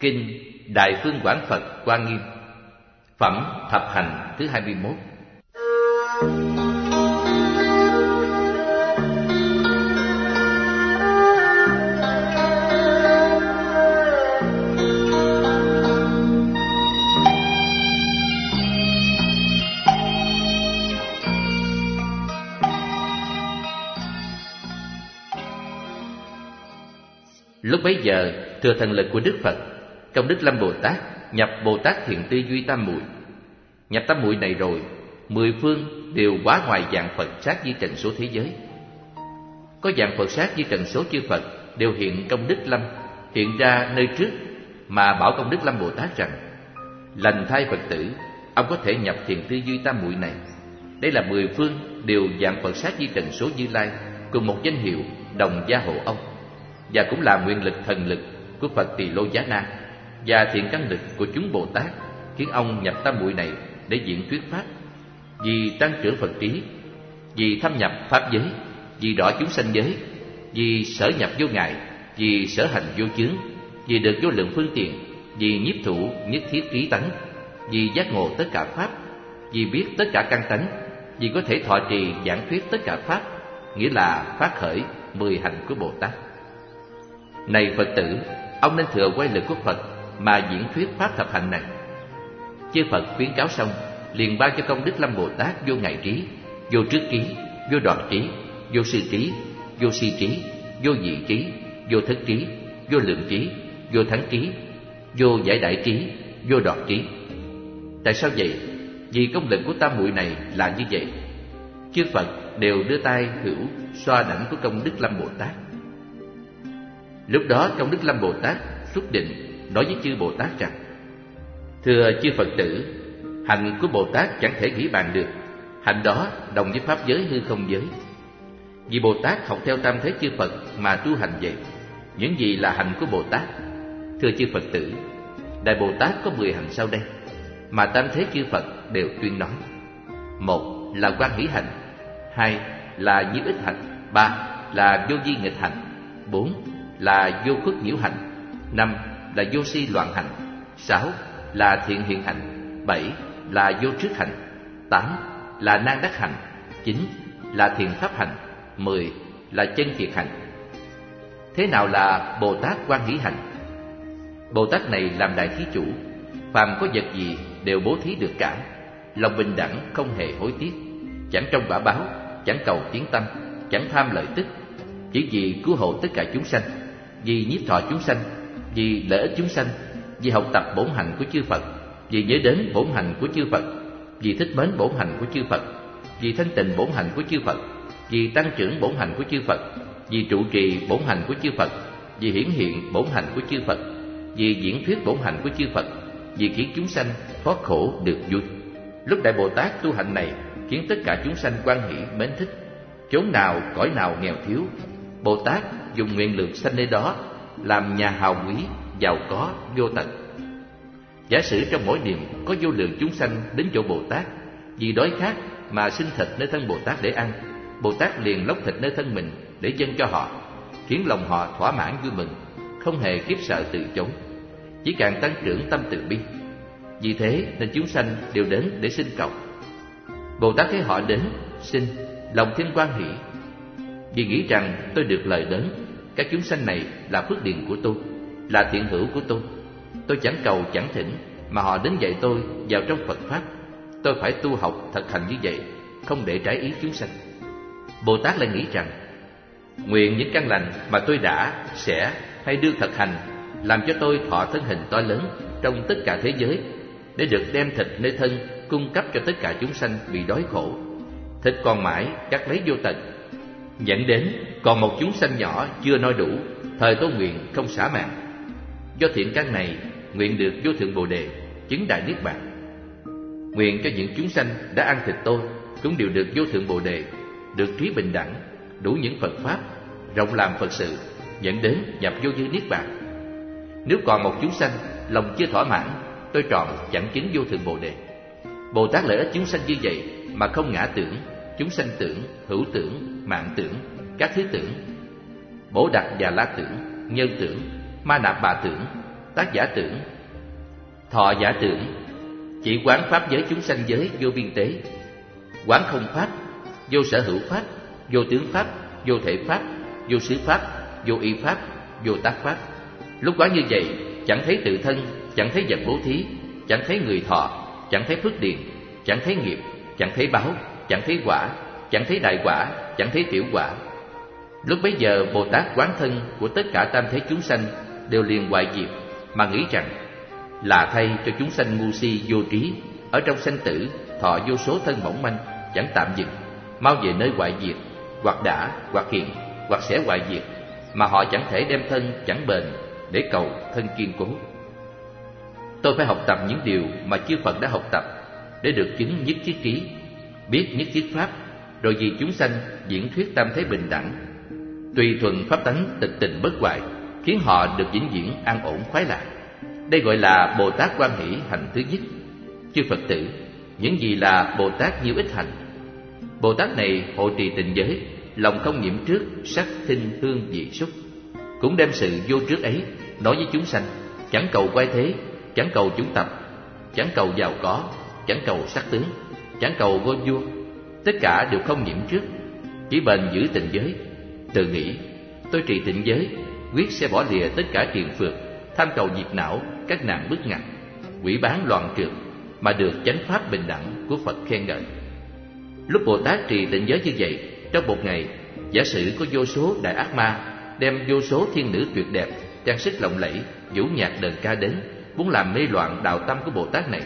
Kinh Đại Phương Quảng Phật Hoa Nghiêm, Phẩm Thập Hành thứ 21. Lúc bấy giờ, thừa thần lực của Đức Phật, Công Đức Lâm Bồ Tát nhập Bồ Tát Thiện Tư Duy Tam Muội. Nhập tam muội này rồi, 10 phương đều quá ngoài dạng Phật sát di trần số thế giới. Có dạng Phật sát di trần số chư Phật đều hiện Công Đức Lâm, hiện ra nơi trước mà bảo Công Đức Lâm Bồ Tát rằng: lành thay Phật tử, ông có thể nhập Thiện Tư Duy Tam Muội này. Đây là 10 phương đều dạng Phật sát di trần số Như Lai, cùng một danh hiệu đồng gia hộ ông, và cũng là nguyện lực thần lực của Phật Tỳ Lô Giá Na và thiện căn lực của chúng Bồ Tát, khiến ông nhập tam muội này để diễn thuyết pháp, vì tăng trưởng Phật trí, vì thâm nhập pháp giới, vì rõ chúng sanh giới, vì sở nhập vô ngại, vì sở hành vô chướng, vì được vô lượng phương tiện, vì nhiếp thủ nhất thiết trí tánh, vì giác ngộ tất cả pháp, vì biết tất cả căn tánh, vì có thể thọ trì giảng thuyết tất cả pháp, nghĩa là phát khởi 10 hành của Bồ Tát. Này Phật tử, ông nên thừa quay lực của Phật mà diễn thuyết pháp thập hạnh này. Chư Phật khuyến cáo xong, liền ban cho Công Đức Lâm Bồ Tát vô ngại trí, vô trước trí, vô đoạn trí, vô sư trí, vô si trí, vô dị trí, vô thất trí, vô lượng trí, vô thắng trí, vô giải đại trí, vô đoạn trí. Tại sao vậy? Vì công lực của tam muội này là như vậy. Chư Phật đều đưa tay hữu xoa đảnh của Công Đức Lâm Bồ Tát. Lúc đó Công Đức Lâm Bồ Tát xuất định nói với chư Bồ Tát rằng: thưa chư Phật tử, hành của Bồ Tát chẳng thể nghĩ bàn được. Hành đó đồng với pháp giới hư không giới. Vì Bồ Tát học theo tam thế chư Phật mà tu hành vậy. Những gì là hành của Bồ Tát? Thưa chư Phật tử, Đại Bồ Tát có 10 hành sau đây mà tam thế chư Phật đều tuyên nói. 1 là quan hỷ hành, 2 là nhiếp ích hành, 3 là vô vi nghịch hành, 4 là vô khuất nhiễu hành, 5 là vô si loạn hành, 6 là thiện hiện hành, 7 là vô trước hành, 8 là nan đắc hành, 9 là thiện pháp hành, 10 là chân thiệt hành. Thế nào là Bồ Tát quan hỷ hành? Bồ Tát này làm đại thí chủ, phàm có vật gì đều bố thí được cả, lòng bình đẳng không hề hối tiếc, chẳng trông quả báo, chẳng cầu tiếng tăm, chẳng tham lợi tức, chỉ vì cứu hộ tất cả chúng sanh, vì nhiếp thọ chúng sanh, vì lợi ích chúng sanh, vì học tập bổn hạnh của chư Phật, vì nhớ đến bổn hạnh của chư Phật, vì thích mến bổn hạnh của chư Phật, vì thanh tịnh bổn hạnh của chư Phật, vì tăng trưởng bổn hạnh của chư Phật, vì trụ trì bổn hạnh của chư Phật, vì hiển hiện bổn hạnh của chư Phật, vì diễn thuyết bổn hạnh của chư Phật, vì khiến chúng sanh thoát khổ được vui. Lúc Đại Bồ Tát tu hạnh này khiến tất cả chúng sanh quan hỷ mến thích. Chốn nào cõi nào nghèo thiếu, Bồ Tát dùng nguyện lực sanh nơi đó, làm nhà hào quý, giàu có vô tận. Giả sử trong mỗi niệm có vô lượng chúng sanh đến chỗ Bồ Tát, vì đói khát mà xin thịt nơi thân Bồ Tát để ăn, Bồ Tát liền lóc thịt nơi thân mình để dâng cho họ, khiến lòng họ thỏa mãn vui mừng, không hề khiếp sợ từ chối, chỉ càng tăng trưởng tâm từ bi. Vì thế nên chúng sanh đều đến để xin cầu. Bồ Tát thấy họ đến xin, lòng thêm hoan hỷ, vì nghĩ rằng tôi được lợi lớn, các chúng sanh này là phước điền của tôi, là thiện hữu của tôi chẳng cầu chẳng thỉnh mà họ đến dạy tôi vào trong Phật pháp. Tôi phải tu học thực hành như vậy, không để trái ý chúng sanh. Bồ Tát lại nghĩ rằng, nguyện những căn lành mà tôi đã, sẽ hay đương thực hành làm cho tôi thọ thân hình to lớn trong tất cả thế giới, để được đem thịt nơi thân cung cấp cho tất cả chúng sanh bị đói khổ. Thịt còn mãi cắt lấy vô tận, dẫn đến còn một chúng sanh nhỏ chưa no đủ, thời tôi nguyện không xả mạng. Do thiện căn này, nguyện được vô thượng Bồ Đề, chứng đại niết bàn. Nguyện cho những chúng sanh đã ăn thịt tôi cũng đều được vô thượng Bồ Đề, được trí bình đẳng, đủ những Phật pháp, rộng làm Phật sự, dẫn đến nhập vô dư niết bàn. Nếu còn một chúng sanh lòng chưa thỏa mãn, tôi trọn chẳng chứng vô thượng Bồ Đề. Bồ Tát lợi ích chúng sanh như vậy mà không ngã tưởng, chúng sanh tưởng, hữu tưởng, mạng tưởng, các thứ tưởng, Bổ Đặc Già La tưởng, nhân tưởng, Ma Nạp Bà tưởng, tác giả tưởng. Thọ giả tưởng, chỉ quán pháp giới chúng sanh giới vô biên tế. Quán không pháp, vô sở hữu pháp, vô tướng pháp, vô thể pháp, vô xứ pháp, vô y pháp, vô tác pháp. Lúc quán như vậy, chẳng thấy tự thân, chẳng thấy vật bố thí, chẳng thấy người thọ, chẳng thấy phước điền, chẳng thấy nghiệp, chẳng thấy báo, chẳng thấy quả, chẳng thấy đại quả, chẳng thấy tiểu quả. Lúc bấy giờ Bồ Tát quán thân của tất cả tam thế chúng sanh đều liền hoại diệt, mà nghĩ rằng là thay cho chúng sanh ngu si vô trí, ở trong sanh tử thọ vô số thân mỏng manh, chẳng tạm dừng, mau về nơi hoại diệt, hoặc đã, hoặc hiện, hoặc sẽ hoại diệt, mà họ chẳng thể đem thân chẳng bền để cầu thân kiên cố. Tôi phải học tập những điều mà chư Phật đã học tập, để được chứng nhất thiết trí, biết nhất thiết pháp, rồi vì chúng sanh diễn thuyết tam thế bình đẳng, tùy thuận pháp tánh tịch tình bất hoại, khiến họ được vĩnh viễn an ổn khoái lạc. Đây gọi là Bồ Tát Quan Hỷ hành thứ nhất. Chư Phật tử, những gì là Bồ Tát nhiêu ích hành? Bồ Tát này hộ trì tịnh giới, lòng không nhiễm trước sắc thinh hương vị xúc, cũng đem sự vô trước ấy nói với chúng sanh, chẳng cầu quay thế, chẳng cầu chúng tập, chẳng cầu giàu có, chẳng cầu sắc tướng, chẳng cầu ngôi vua, tất cả đều không nhiễm trước, chỉ bền giữ tịnh giới. Tự nghĩ, tôi trì tịnh giới, quyết sẽ bỏ lìa tất cả triền phược, tham cầu diệt não, các nạn bức ngặt, quỷ bán loạn trược, mà được chánh pháp bình đẳng của Phật khen ngợi. Lúc Bồ Tát trì tịnh giới như vậy, trong một ngày, giả sử có vô số đại ác ma đem vô số thiên nữ tuyệt đẹp, trang sức lộng lẫy, vũ nhạc đờn ca đến, muốn làm mê loạn đạo tâm của Bồ Tát này.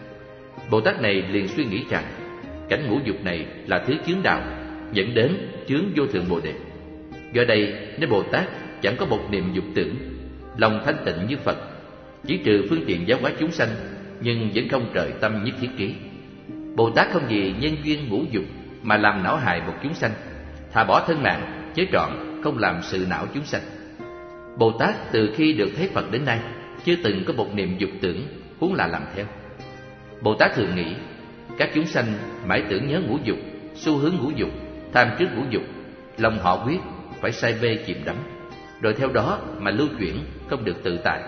Bồ Tát này liền suy nghĩ rằng cảnh ngũ dục này là thứ chướng đạo, dẫn đến chướng vô thượng Bồ Đề. Do đây, nếu Bồ Tát chẳng có một niệm dục tưởng, lòng thanh tịnh như Phật, chỉ trừ phương tiện giáo hóa chúng sanh, nhưng vẫn không trời tâm nhất thiết trí. Bồ Tát không vì nhân duyên ngũ dục mà làm não hại một chúng sanh, thà bỏ thân mạng, chế trọn, không làm sự não chúng sanh. Bồ Tát từ khi được thấy Phật đến nay, chưa từng có một niệm dục tưởng, huống là làm theo. Bồ Tát thường nghĩ, các chúng sanh mãi tưởng nhớ ngũ dục, xu hướng ngũ dục, tham trước ngũ dục, lòng họ quyết phải say mê chìm đắm, rồi theo đó mà lưu chuyển, không được tự tại.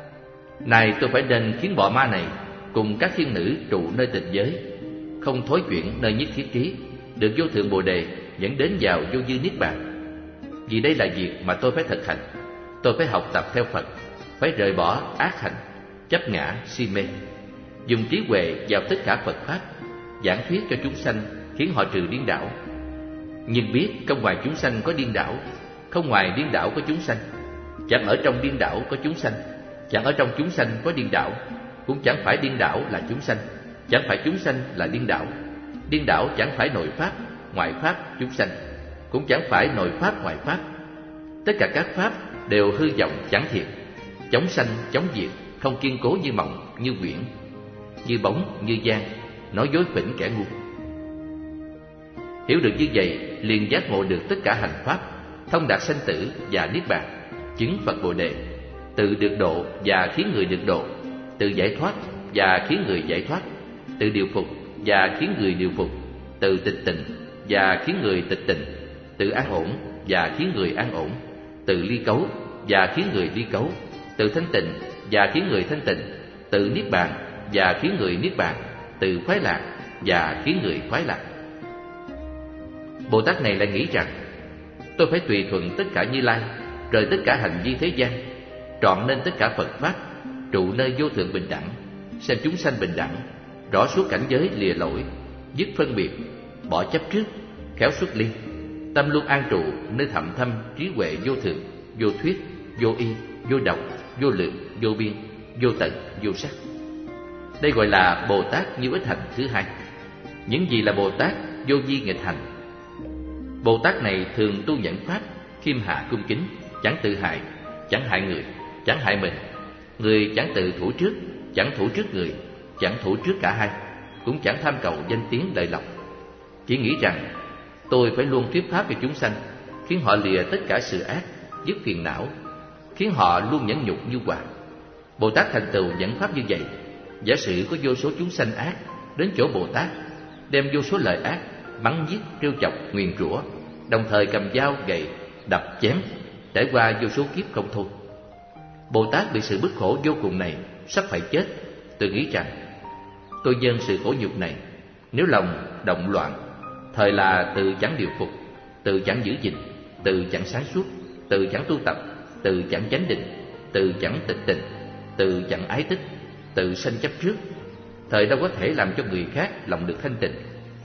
Này tôi phải nên khiến bọ ma này cùng các thiên nữ trụ nơi tịnh giới, không thối chuyển nơi nhất thiết trí, được vô thượng Bồ Đề, dẫn đến vào vô dư niết bàn. Vì đây là việc mà tôi phải thực hành. Tôi phải học tập theo Phật, phải rời bỏ ác hành, chấp ngã, si mê, dùng trí huệ vào tất cả Phật pháp, giảng thuyết cho chúng sanh, khiến họ trừ điên đảo. Nhưng biết không ngoài chúng sanh có điên đảo, không ngoài điên đảo có chúng sanh, chẳng ở trong điên đảo có chúng sanh, chẳng ở trong chúng sanh có điên đảo, cũng chẳng phải điên đảo là chúng sanh, chẳng phải chúng sanh là điên đảo. Điên đảo chẳng phải nội pháp, ngoại pháp chúng sanh, cũng chẳng phải nội pháp ngoại pháp. Tất cả các pháp đều hư vọng chẳng thiệt, chống sanh chống diệt, không kiên cố như mộng, như quyển, như bóng, như gian, nói dối phỉnh kẻ ngu. Hiểu được như vậy, liền giác ngộ được tất cả hành pháp, thông đạt sanh tử và niết bàn, chứng Phật Bồ Đề, tự được độ và khiến người được độ, tự giải thoát và khiến người giải thoát, tự điều phục và khiến người điều phục, tự tịch tịnh và khiến người tịch tịnh, tự an ổn và khiến người an ổn, tự ly cấu và khiến người ly cấu, tự thanh tịnh và khiến người thanh tịnh, tự niết bàn và khiến người niết bàn, tự khoái lạc và khiến người khoái lạc. Bồ Tát này lại nghĩ rằng tôi phải tùy thuận tất cả Như Lai, rời tất cả hành vi thế gian, trọn nên tất cả Phật pháp, trụ nơi vô thượng bình đẳng, xem chúng sanh bình đẳng, rõ suốt cảnh giới lìa lỗi, dứt phân biệt, bỏ chấp trước, khéo xuất ly, tâm luôn an trụ nơi thậm thâm trí huệ vô thượng, vô thuyết, vô y, vô độc, vô lượng, vô biên, vô tận, vô sắc. Đây gọi là Bồ Tát nhiêu ích hành thứ hai. Những gì là Bồ Tát vô vi nghịch hành? Bồ Tát này thường tu nhẫn pháp, khiêm hạ cung kính, chẳng tự hại, chẳng hại người, chẳng hại mình. Người chẳng tự thủ trước, chẳng thủ trước người, chẳng thủ trước cả hai, cũng chẳng tham cầu danh tiếng lợi lộc. Chỉ nghĩ rằng tôi phải luôn thuyết pháp cho chúng sanh, khiến họ lìa tất cả sự ác, dứt phiền não, khiến họ luôn nhẫn nhục như hòa. Bồ Tát thành tựu nhẫn pháp như vậy. Giả sử có vô số chúng sanh ác đến chỗ Bồ Tát, đem vô số lời ác, mắng giết, trêu chọc, nguyền rủa, đồng thời cầm dao, gậy, đập chém, trải qua vô số kiếp không thôi. Bồ Tát bị sự bức khổ vô cùng này, sắp phải chết. Tôi nghĩ rằng tôi dâng sự khổ nhục này. Nếu lòng động loạn, thời là tự chẳng điều phục, tự chẳng giữ gìn, tự chẳng sáng suốt, tự chẳng tu tập, tự chẳng chánh định, tự chẳng tịch tình, tự chẳng ái tích, tự sanh chấp trước, thời đâu có thể làm cho người khác lòng được thanh tịnh.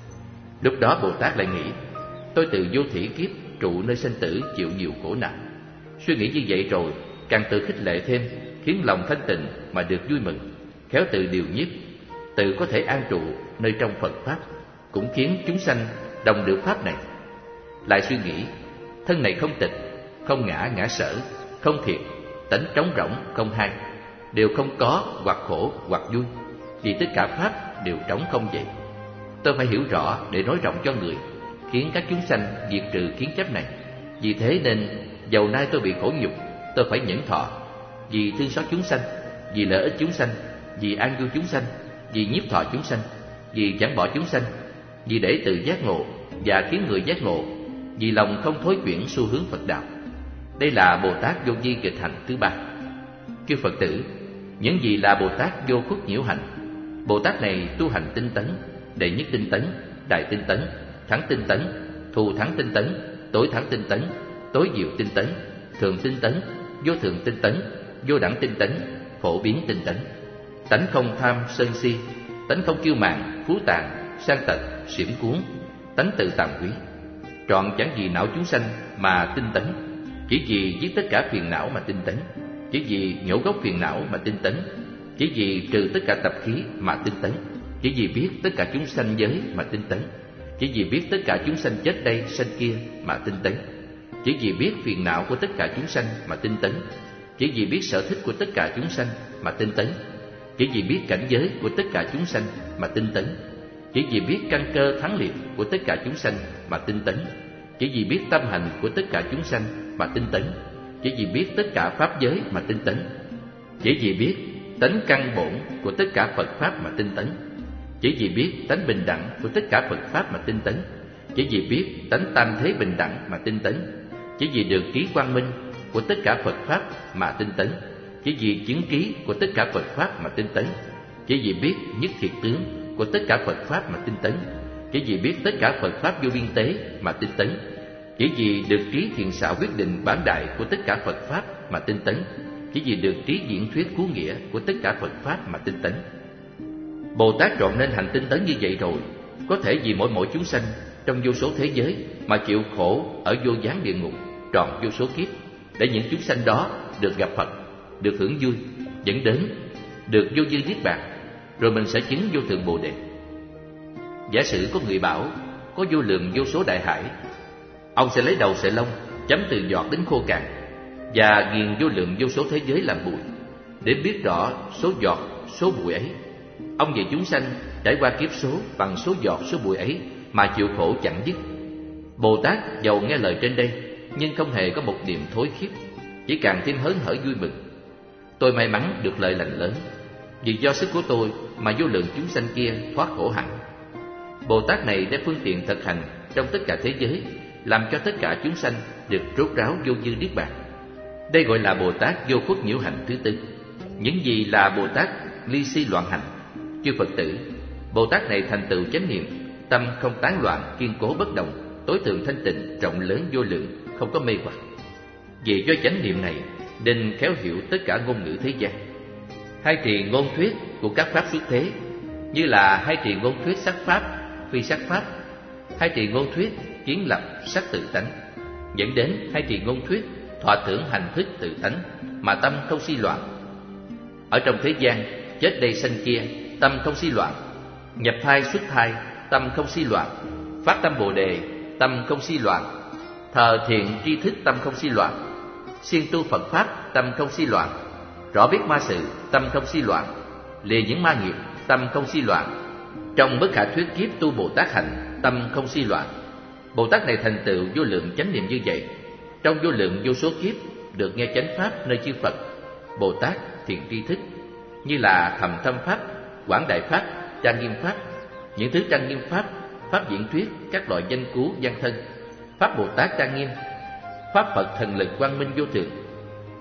Lúc đó Bồ Tát lại nghĩ, tôi từ vô thỉ kiếp trụ nơi sanh tử chịu nhiều khổ nạn. Suy nghĩ như vậy rồi càng tự khích lệ thêm, khiến lòng thanh tịnh mà được vui mừng, khéo tự điều nhiếp, tự có thể an trụ nơi trong Phật pháp, cũng khiến chúng sanh đồng được pháp này. Lại suy nghĩ, thân này không tịch, không ngã ngã sở, không thiệt, tánh trống rỗng không hai, đều không có hoặc khổ hoặc vui, vì tất cả pháp đều trống không vậy. Tôi phải hiểu rõ để nói rộng cho người, khiến các chúng sanh diệt trừ kiến chấp này. Vì thế nên dầu nay tôi bị khổ nhục, tôi phải nhẫn thọ, vì thương xót chúng sanh, vì lợi ích chúng sanh, vì an vui chúng sanh, vì nhiếp thọ chúng sanh, vì chẳng bỏ chúng sanh, vì để tự giác ngộ và khiến người giác ngộ, vì lòng không thối chuyển xu hướng Phật đạo. Đây là Bồ Tát vô vi nghịch hành thứ ba. Chư Phật tử, những gì là Bồ Tát vô khuất nhiễu hành? Bồ Tát này tu hành tinh tấn, đệ nhất tinh tấn, đại tinh tấn, thắng tinh tấn, thù thắng tinh tấn, tối thắng tinh tấn, tối diệu tinh tấn, thường tinh tấn, vô thường tinh tấn, vô đẳng tinh tấn, phổ biến tinh tấn. Tánh không tham sân si, tánh không kiêu mạn, phú tàn, sang tật, xiểm cuốn, tánh tự tàm quý. Trọn chẳng vì não chúng sanh mà tinh tấn, chỉ vì giết tất cả phiền não mà tinh tấn, chỉ vì nhổ gốc phiền não mà tinh tấn, chỉ vì trừ tất cả tập khí mà tinh tấn, chỉ vì biết tất cả chúng sanh giới mà tinh tấn, chỉ vì biết tất cả chúng sanh chết đây sanh kia mà tinh tấn, chỉ vì biết phiền não của tất cả chúng sanh mà tinh tấn, chỉ vì biết sở thích của tất cả chúng sanh mà tinh tấn, chỉ vì biết cảnh giới của tất cả chúng sanh mà tinh tấn, chỉ vì biết căn cơ thắng liệt của tất cả chúng sanh mà tinh tấn, chỉ vì biết tâm hành của tất cả chúng sanh mà tinh tấn, chỉ vì biết tất cả pháp giới mà tinh tấn, chỉ vì biết tánh căn bổn của tất cả Phật pháp mà tinh tấn, chỉ vì biết tánh bình đẳng của tất cả Phật pháp mà tinh tấn, chỉ vì biết tánh tam thế bình đẳng mà tinh tấn, chỉ vì được trí quang minh của tất cả Phật pháp mà tinh tấn, chỉ vì chứng trí của tất cả Phật pháp mà tinh tấn, chỉ vì biết nhất thiệt tướng của tất cả Phật pháp mà tinh tấn, chỉ vì biết tất cả Phật pháp vô biên tế mà tinh tấn, chỉ vì được trí thiện xảo quyết định bản đại của tất cả Phật pháp mà tinh tấn, chỉ vì được trí diễn thuyết cứu nghĩa của tất cả Phật pháp mà tinh tấn. Bồ Tát trọn nên hành tinh tấn như vậy rồi, có thể vì mỗi chúng sanh trong vô số thế giới mà chịu khổ ở vô gián địa ngục trọn vô số kiếp, để những chúng sanh đó được gặp Phật, được hưởng vui, dẫn đến được vô dư niết bàn, rồi mình sẽ chứng vô thượng Bồ Đề. Giả sử có người bảo có vô lượng vô số đại hải, ông sẽ lấy đầu sợi lông chấm từ giọt đến khô cạn và nghiền vô lượng vô số thế giới làm bụi, để biết rõ số giọt số bụi ấy. Ông về chúng sanh trải qua kiếp số bằng số giọt số bụi ấy mà chịu khổ chẳng dứt. Bồ Tát dầu nghe lời trên đây nhưng không hề có một niệm thối khiếp, chỉ càng thêm hớn hở vui mừng. Tôi may mắn được lợi lành lớn, vì do sức của tôi mà vô lượng chúng sanh kia thoát khổ hẳn. Bồ Tát này đem phương tiện thực hành trong tất cả thế giới, làm cho tất cả chúng sanh được rốt ráo vô dư niết bàn. Đây gọi là Bồ Tát vô khuất nhiễu hành thứ tư. Những gì là Bồ Tát ly si loạn hành? Chư Phật tử, Bồ Tát này thành tựu chánh niệm, tâm không tán loạn, kiên cố bất động, tối thượng thanh tịnh, rộng lớn vô lượng, không có mê hoặc. Vì do chánh niệm này nên khéo hiểu tất cả ngôn ngữ thế gian, hay trì ngôn thuyết của các pháp xuất thế, như là hay trì ngôn thuyết sắc pháp, phi sắc pháp, hay trì ngôn thuyết kiến lập sắc tự tánh, dẫn đến hay trì ngôn thuyết thọ tưởng hành thức tự tánh, mà tâm không si loạn. Ở trong thế gian, chết đây sanh kia, tâm không si loạn; nhập thai xuất thai, tâm không si loạn; phát tâm Bồ Đề, tâm không si loạn; thờ thiện tri thức, tâm không si loạn; siêng tu Phật pháp, tâm không si loạn; rõ biết ma sự, tâm không si loạn; lìa những ma nghiệp, tâm không si loạn. Trong bất khả thuyết kiếp tu Bồ Tát hành, tâm không si loạn. Bồ Tát này thành tựu vô lượng chánh niệm như vậy, trong vô lượng vô số kiếp được nghe chánh pháp nơi chư Phật, Bồ Tát thiện tri thức, như là thầm thâm pháp, quảng đại pháp, trang nghiêm pháp, những thứ trang nghiêm pháp, pháp diễn thuyết các loại danh cứu văn thân, pháp Bồ Tát trang nghiêm, pháp Phật thần lực quang minh vô thượng,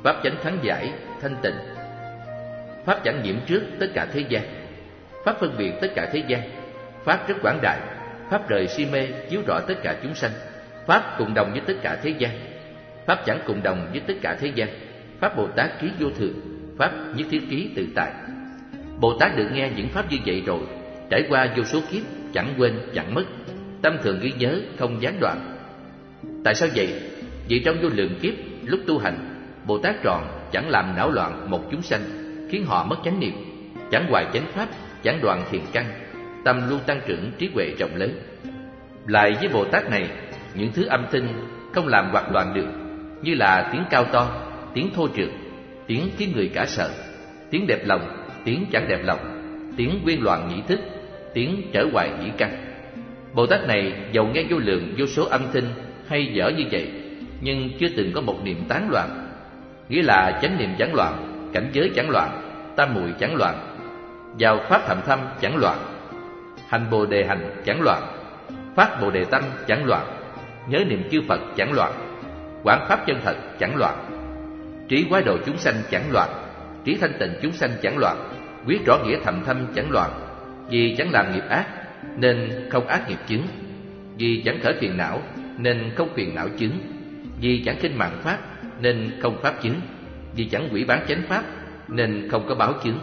pháp chánh kháng giải, thanh tịnh. Pháp chẳng nhiễm trước tất cả thế gian, pháp phân biệt tất cả thế gian, pháp rất quảng đại, pháp rời si mê chiếu rõ tất cả chúng sanh, pháp cùng đồng với tất cả thế gian, pháp chẳng cùng đồng với tất cả thế gian, pháp Bồ Tát trí vô thường, pháp nhất thiết trí tự tại. Bồ Tát được nghe những pháp như vậy rồi, trải qua vô số kiếp chẳng quên chẳng mất, tâm thường ghi nhớ không gián đoạn. Tại sao vậy? Vì trong vô lượng kiếp lúc tu hành, Bồ Tát tròn chẳng làm não loạn một chúng sanh, khiến họ mất chánh niệm, chẳng hoài chánh pháp, chẳng đoạn thiền căn, tâm luôn tăng trưởng trí huệ rộng lớn. Lại với Bồ Tát này, những thứ âm thanh không làm hoạt loạn được, như là tiếng cao to, tiếng thô trượt, tiếng khiến người cả sợ, tiếng đẹp lòng, tiếng chẳng đẹp lòng, tiếng quyên loạn nhĩ thức, tiếng trở hoài nhĩ căn. Bồ Tát này dầu nghe vô lượng vô số âm thanh hay dở như vậy, nhưng chưa từng có một niệm tán loạn, nghĩa là chánh niệm chẳng loạn, cảnh giới chẳng loạn, tam muội chẳng loạn, vào pháp thầm thâm chẳng loạn, hành Bồ đề hành chẳng loạn, phát Bồ đề tâm chẳng loạn, nhớ niệm chư Phật chẳng loạn, quán pháp chân thật chẳng loạn, trí quái độ chúng sanh chẳng loạn, trí thanh tịnh chúng sanh chẳng loạn, quyết rõ nghĩa thầm thâm chẳng loạn. Vì chẳng làm nghiệp ác nên không ác nghiệp chứng, vì chẳng khởi phiền não nên không phiền não chứng, vì chẳng khinh mạn pháp nên không pháp chứng, vì chẳng hủy bán chánh pháp nên không có báo chứng.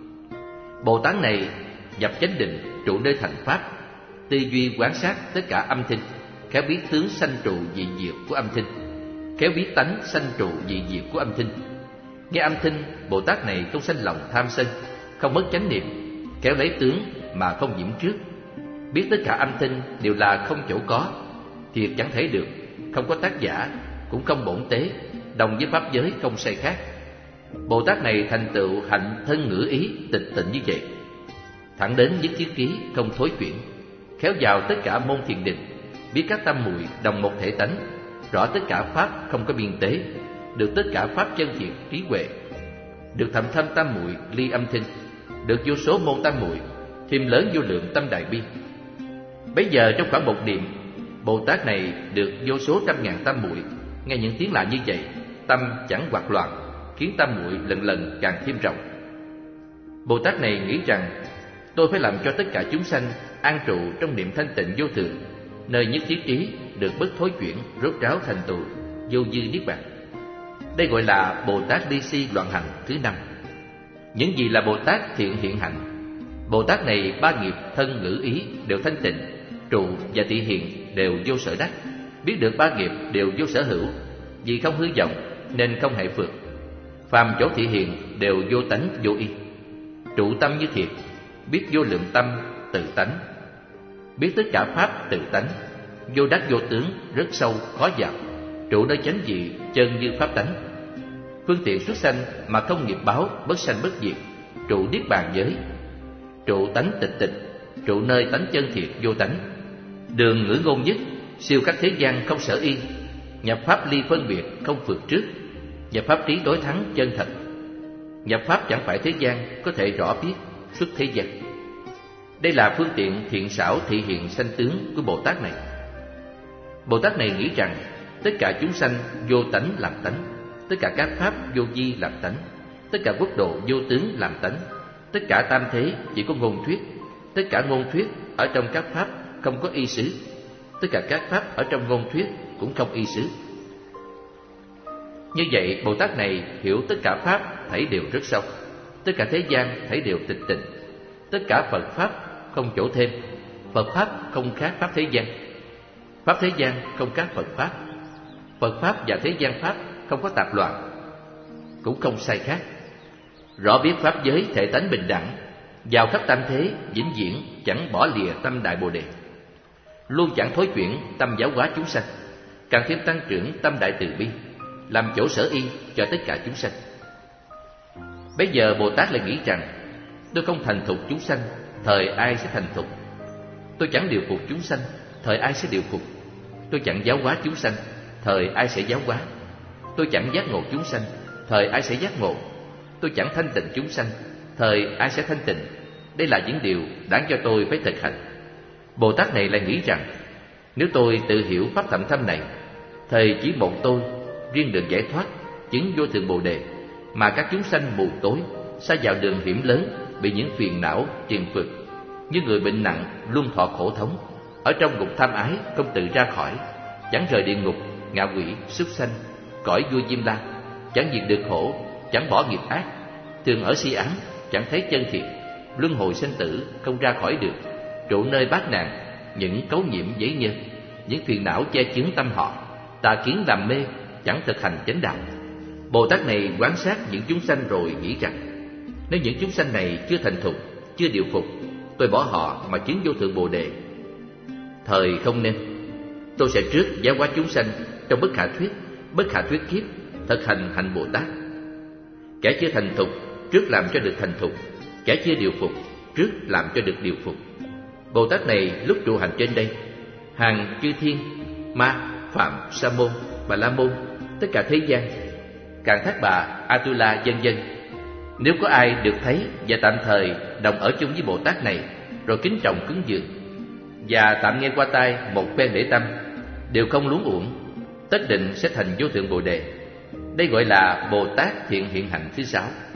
Bồ Tát này nhập chánh định trụ nơi thành pháp, tư duy quán sát tất cả âm thanh, khéo biết tướng sanh trụ dị diệt của âm thanh, khéo biết tánh sanh trụ dị diệt của âm thanh. Nghe âm thanh, Bồ Tát này không sanh lòng tham sân, không mất chánh niệm, khéo lấy tướng mà không nhiễm trước, biết tất cả âm thanh đều là không chỗ có, thiệt chẳng thể được, không có tác giả, cũng không bổn tế, đồng với pháp giới không sai khác. Bồ Tát này thành tựu hạnh thân ngữ ý tịch tịnh như vậy, thẳng đến nhất thiết trí không thối chuyển, khéo vào tất cả môn thiền định, biết các tâm muội đồng một thể tánh, rõ tất cả pháp không có biên tế, được tất cả pháp chân thiện trí huệ, được thầm thâm tam muội ly âm thanh, được vô số môn tam muội, thêm lớn vô lượng tâm đại bi. Bấy giờ trong khoảng một niệm, Bồ Tát này được vô số trăm ngàn tam muội, nghe những tiếng lạ như vậy, tâm chẳng hoạt loạn, khiến tam muội lần lần càng thêm rộng. Bồ Tát này nghĩ rằng tôi phải làm cho tất cả chúng sanh an trụ trong niệm thanh tịnh vô thường, nơi nhất thiết trí được bất thối chuyển, rốt ráo thành tựu vô dư niết bàn. Đây gọi là Bồ Tát ly si loạn hành thứ 5. Những gì là Bồ Tát thiện hiện hạnh? Bồ Tát này ba nghiệp thân ngữ ý đều thanh tịnh, trụ và thị hiện đều vô sở đắc, biết được ba nghiệp đều vô sở hữu, vì không hư vọng nên không hệ phược. Phàm chỗ thị hiện đều vô tánh vô y, trụ tâm như thiệt, biết vô lượng tâm tự tánh, biết tất cả pháp tự tánh, vô đắc vô tướng rất sâu khó vào, trụ nơi chánh vị chân như pháp tánh, phương tiện xuất sanh mà không nghiệp báo, bất sanh bất diệt, trụ niết bàn giới, trụ tánh tịch tịch, trụ nơi tánh chân thiệt vô tánh, đường ngữ ngôn nhất, siêu các thế gian không sở y, nhập pháp ly phân biệt không phược trước, nhập pháp trí đối thắng chân thật, nhập pháp chẳng phải thế gian có thể rõ biết xuất thế gian. Đây là phương tiện thiện xảo thị hiện sanh tướng của Bồ Tát này. Bồ Tát này nghĩ rằng tất cả chúng sanh vô tánh làm tánh, tất cả các pháp vô vi làm tánh, tất cả quốc độ vô tướng làm tánh, tất cả tam thế chỉ có ngôn thuyết, tất cả ngôn thuyết ở trong các pháp không có y xứ, tất cả các pháp ở trong ngôn thuyết cũng không y xứ. Như vậy Bồ Tát này hiểu tất cả pháp thảy đều rất sâu, tất cả thế gian thảy đều tịch tịnh, tất cả Phật pháp không chỗ thêm, Phật pháp không khác pháp thế gian, pháp thế gian không khác Phật pháp, Phật pháp và thế gian pháp không có tạp loạn, cũng không sai khác. Rõ biết pháp giới thể tánh bình đẳng, vào khắp tam thế vĩnh viễn chẳng bỏ lìa tâm đại Bồ đề, luôn chẳng thối chuyển tâm giáo hóa chúng sanh, càng thêm tăng trưởng tâm đại từ bi, làm chỗ sở y cho tất cả chúng sanh. Bây giờ Bồ Tát lại nghĩ rằng tôi không thành thục chúng sanh, thời ai sẽ thành thục? Tôi chẳng điều phục chúng sanh, thời ai sẽ điều phục? Tôi chẳng giáo hóa chúng sanh, thời ai sẽ giáo hóa? Tôi chẳng giác ngộ chúng sanh, thời ai sẽ giác ngộ? Tôi chẳng thanh tịnh chúng sanh, thời ai sẽ thanh tịnh? Đây là những điều đáng cho tôi phải thực hành. Bồ Tát này lại nghĩ rằng nếu tôi tự hiểu pháp thậm thâm này, thời chỉ một tôi riêng được giải thoát, chứng vô thượng Bồ đề, mà các chúng sanh mù tối, sa vào đường hiểm lớn, bị những phiền não triền phượt, như người bệnh nặng luôn thọ khổ thống, ở trong ngục tham ái không tự ra khỏi, chẳng rời địa ngục, ngạ quỷ, súc sanh, cõi vua Diêm La, chẳng diệt được khổ, chẳng bỏ nghiệp ác, thường ở si ám, chẳng thấy chân thiện, luân hồi sinh tử không ra khỏi được, trụ nơi bát nạn, những cấu nhiễm giấy nhơ, những phiền não che chướng tâm họ, tà kiến làm mê, chẳng thực hành chánh đạo. Bồ Tát này quan sát những chúng sanh rồi nghĩ rằng, nếu những chúng sanh này chưa thành thục, chưa điều phục, tôi bỏ họ mà chứng vô thượng Bồ đề. Thời không nên, tôi sẽ trước giáo hóa chúng sanh trong bất khả thuyết kiếp, thực hành hạnh Bồ Tát. Kẻ chưa thành thục trước làm cho được thành thục, kẻ chưa điều phục trước làm cho được điều phục. Bồ Tát này lúc trụ hành trên đây, hàng chư thiên, ma, phạm, sa môn, bà la môn, tất cả thế gian, Càn Thác Bà, Atula vân vân, nếu có ai được thấy và tạm thời đồng ở chung với Bồ Tát này, rồi kính trọng cúng dường và tạm nghe qua tai một phen để tâm, đều không luống uổng, tất định sẽ thành vô thượng Bồ đề. Đây gọi là Bồ Tát thiện hiện hạnh thứ 6.